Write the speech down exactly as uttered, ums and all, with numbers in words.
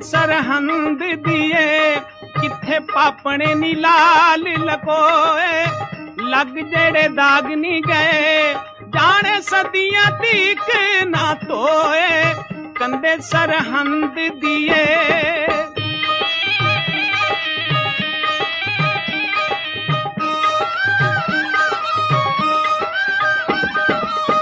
सरहंद दिए किथे पापने नी लाल लकोए लग जेड़े दाग नी गए जाने सदियां तीक ना तोए कंधे सरहंद दिए।